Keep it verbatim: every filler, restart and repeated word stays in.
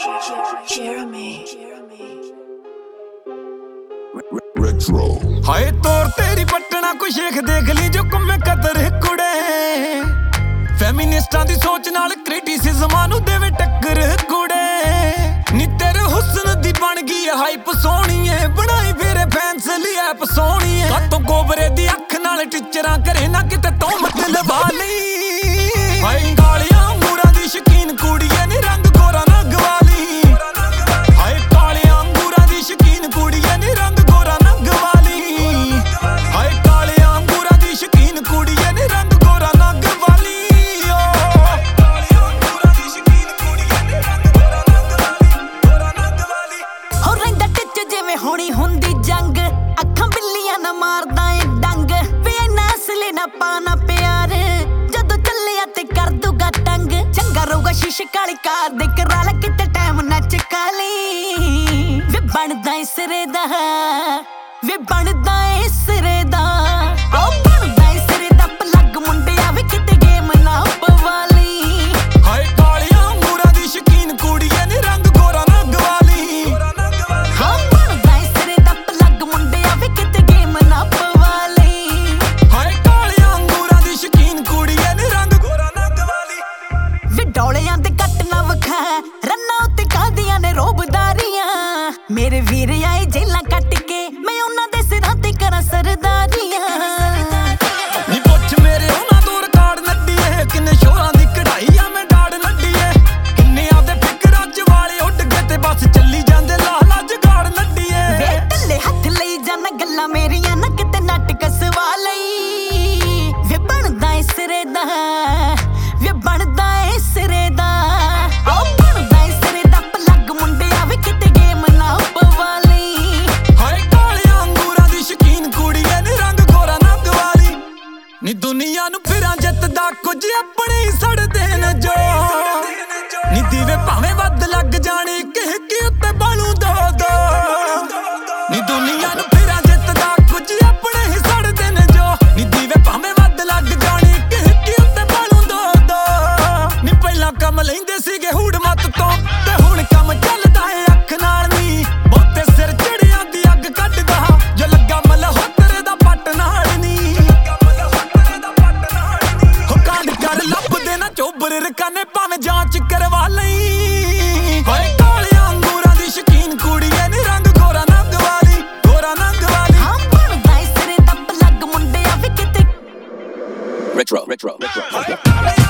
Jeremy. Retro. हाय तोर तेरी पटना को शेख देख ली जो कुम्मे कदर कुड़े फेमिनिस्टां दी सोच नाल क्रिटिसिज्मां नू देवे टक्कर कुड़े नी तेरे हुस्न दी बन गई हाइप सोहणीए बनाई फिर फैंस ली ऐप सोहणीए कातों गोबरे दी अख नाल टीचरां करे ना किते तोहमत लवा ली हाय कालियां अंगूरां दी शकीन कुड़ीए नी रंग गोरा ना गवाली हाय कालियां अंगूरां दी शकीन कुड़ीए नी रंग गोरा ना गवाली हाय कालियां अंगूरां दी शकीन कुड़ीए नी रंग गोरा ना गवाली कालियां अंगूरां दी शकीन कुड़ीए नी रंग गोरा ना गवाली गोरा ना गवाली हो रहिंदा टिच जिवें होणी हुंदी जंग अखां बिल्लियां ना मारदा ए डंग वे इन्ना असले ना पाना प्यार जदों ਚੱਲਿਆ ਤੇ कर दूगा टंग चंगा ਰਹੂਗਾ शीशे काली कार दे करा ला किते टाइम नच काली वे ਬਣਦਾ ਏ ਸਿਰੇ ਦਾ ਵੇ ਬਣਦਾ ਏ ਸਿਰੇ ਦਾ ਆ ਬਣਦਾ ਏ ਸਿਰੇ ਦਾ ਪਲੱਗ ਮੁੰਡਿਆ ਵੇ ਕਿਤੇ ਗੇਮ ਨਾ ਪਵਾਲੀ ਹਾਏ ਕਾਲੀਆਂ ਅੰਗੂਰਾਂ ਦੀ ਸ਼ਕੀਨ ਕੁੜੀਏ ਨੀ ਰੰਗ ਗੋਰਾ ਨਾ ਗਵਾਲੀ ਹਾਂ ਬਣਦਾ ਏ ਸਿਰੇ ਦਾ ਪਲੱਗ ਮੁੰਡਿਆ ਵੇ ਕਿਤੇ ਗੇਮ ਨਾ ਪਵਾਲੀ ਹਾਏ ਕਾਲੀਆਂ ਅੰਗੂਰਾਂ ਦੀ ਸ਼ਕੀਨ ਕੁੜੀਏ ਨੀ ਰੰਗ ਗੋਰਾ ਨਾ ਗਵਾਲੀ ਵੇ ਡੋਲਿਆਂ ਦੇ ਕੱਟ ਨਾ ਵਖਾ ਰੰਨਾਂ ਉੱਤੇ ਕਾਦੀਆਂ ਨੇ ਰੋਬਦਾਰੀਆਂ ਮੇਰੇ ਵੀਰ ਆਏ ਜੇਲਾਂ ਕੱਟ ਕੇ ਮੈਂ ਉਹਨਾਂ ਦੇ ਸਿਰਾਂ ਤੇ ਕਰਾਂ ਸਰਦਾਰੀਆਂ ਨੀ ਪੁੱਛ ਮੇਰੇ ਉਹਨਾਂ ਤੋਂ ਰਿਕਾਰਡ ਨੱਡੀਏ ਕਿੰਨੇ ਸ਼ੋਰਾਂ ਦੀ ਕਢਾਈ ਆ ਮੈਂ ਡਾੜ ਨੱਡੀਏ ਕਿੰਨੇ ਆਦੇ ਫਿਕਰਾਂ ਚ ਵਾਲੇ ਉੱਡ ਗਏ ਤੇ ਬਸ ਚੱਲੀ ਜਾਂਦੇ ਲਾਲਾ ਜਗਾੜ ਨੱਡੀਏ ਵੇ ਢੱਲੇ ਹੱਥ ਲਈ ਜਾਣਾ ਗੱਲਾਂ ਮੇਰੀਆਂ ਨਾ ਕਿਤੇ ਨਾਟਕ ਸਵਾ ਲਈ ਵੇ ਬਣਦਾ ਏ ਸਿਰੇ ਦਾ ਵੇ ਬਣਦਾ ਏ ਸਿਰੇ ਦਾ ਆ ਬਣਦਾ ਏ ਸਿਰੇ ਦਾ ਪਲੱਗ ਮੁੰਡਿਆ ਵੇ ਕਿਤੇ ਗੇਮ ਨਾ ਪਵਾਲੀ ਹਾਏ ਕਾਲੀਆਂ ਅੰਗੂਰਾਂ ਦੀ ਸ਼ਕੀਨ ਕੁੜੀਏ ਨੀ ਰੰਗ ਗੋਰਾ ਨਾ ਗਵਾਲੀ ਨੀ ਦੁਨੀਆ ਨੂੰ ਫਿਰਾਂ ਜਿੱਤਦਾ ਕੁਝ ਆਪਣੇ ਹੀ ਸੜਦੇ ਨੇ ਜੋ ਨੀ ਦੀਵੇ ਭਾਵੇਂ ਵੱਧ ਲੱਗ ਜਾਣੇ ਕਿਹ ਕਿ ਉੱਤੇ ਬਾਲੂ ਦੋ ਦੋ ਨੀ ਦੁਨੀਆ ਨੂੰ ਫਿਰਾਂ ਜਿੱਤਦਾ ਕੁਝ ਆਪਣੇ ਹੀ ਸੜਦੇ ਨੇ ਜੋ ਨੀ ਦੀਵੇ ਭਾਵੇਂ ਵੱਧ ਲੱਗ ਜਾਣੇ ਕਿਹ ਕਿ ਉੱਤੇ ਬਾਲੂ ਦੋ ਦੋ ਨੀ ਪਹਿਲਾਂ ਕੰਮ ਲੈਂਦੇ ਸੀਗੇ ਹੂੜ ਮੱਤ ਤੋਂ ਤੇ ਹੁਣ ਕੰਮ ਚੱਲਦਾ ਏ ਅੱਖ ਨਾਲ ਨੀ ਬਹੁਤੇ ਸਿਰ ਚੜਿਆਂ ਦੀ ਅੱਗ ਕੱਢਦਾ ਜੋ ਲੱਗਾ ਮਲਹੋਤਰੇ ਦਾ ਪੱਟ ਨਾਲ ਨੀ ਹੋ ਕਾਂਡ ਕਰ ਲੱਭਦੇ ਨਾ ਚੋਬਰ ਰਕਾਨੇ ਭਾਵੇਂ ਜਾਂਚ ਕਰਵਾ ਲਈ ਹਾਏ ਕਾਲੀਆਂ ਅੰਗੂਰਾਂ ਦੀ ਸ਼ਕੀਨ ਕੁੜੀਏ ਨੀ ਰੰਗ ਗੋਰਾ ਨਾ ਗਵਾਲੀ ਗੋਰਾ ਨਾ ਗਵਾਲੀ ਹਾਂ ਬਣਦਾ ਏ ਸਿਰੇ ਦਾ ਪਲੱਗ ਮੁੰਡਿਆ ਵੇ ਕਿਤੇ Retro. Retro. Retro.